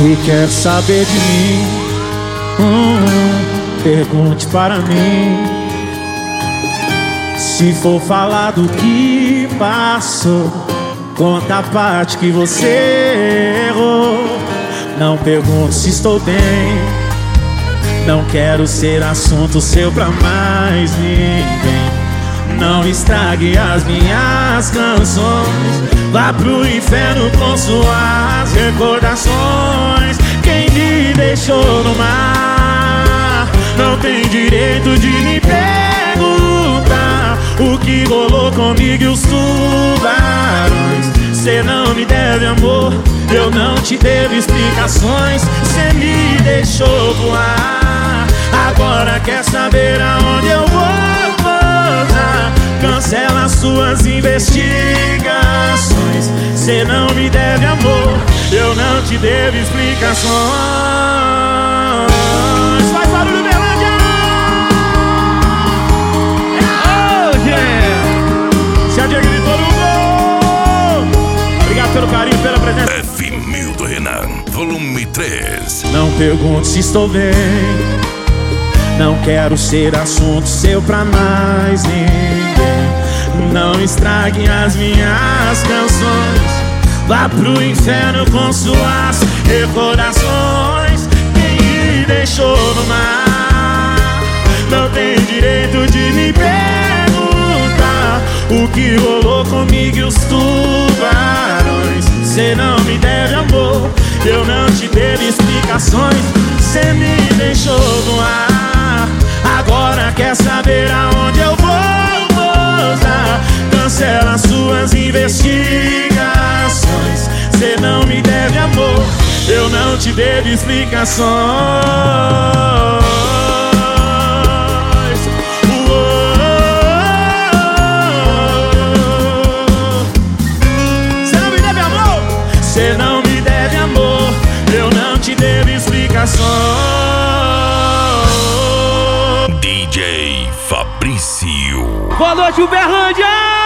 Se quer saber de mim, pergunte para mim. Se for falar do que passou, conta a parte que você errou. Não pergunte se estou bem, não quero ser assunto seu pra mais ninguém. Não estrague as minhas canções, vá pro inferno com suas recordações. Quem me deixou no mar não tem direito de me perguntar o que rolou comigo e os tubarões. Cê não me deve amor, eu não te devo explicações. Cê me deixou voar, agora quer saber aonde eu vou pousar. Cancela suas investigações. Cê não me deve amor, eu não te devo explicações. Faz barulho, Berlândia! Oh, yeah! Se a Diego gritou no gol! Obrigado pelo carinho, pela presença. F1000 do Renan, volume 3. Não pergunte se estou bem, não quero ser assunto seu pra mais ninguém. Não estrague as minhas canções, vá pro inferno com suas recordações. Quem me deixou no mar não tem direito de me perguntar o que rolou comigo e os tubarões. Cê não me deve amor, eu não te devo explicações. Cê me deixou no ar, agora quer saber aonde eu vou pousar. Cancela suas investigações. Cê não me deve amor, eu não te devo explicações. Cê não me deve amor, cê não me deve amor, eu não te devo explicações. DJ Fabrício. Boa noite, Uberlândia!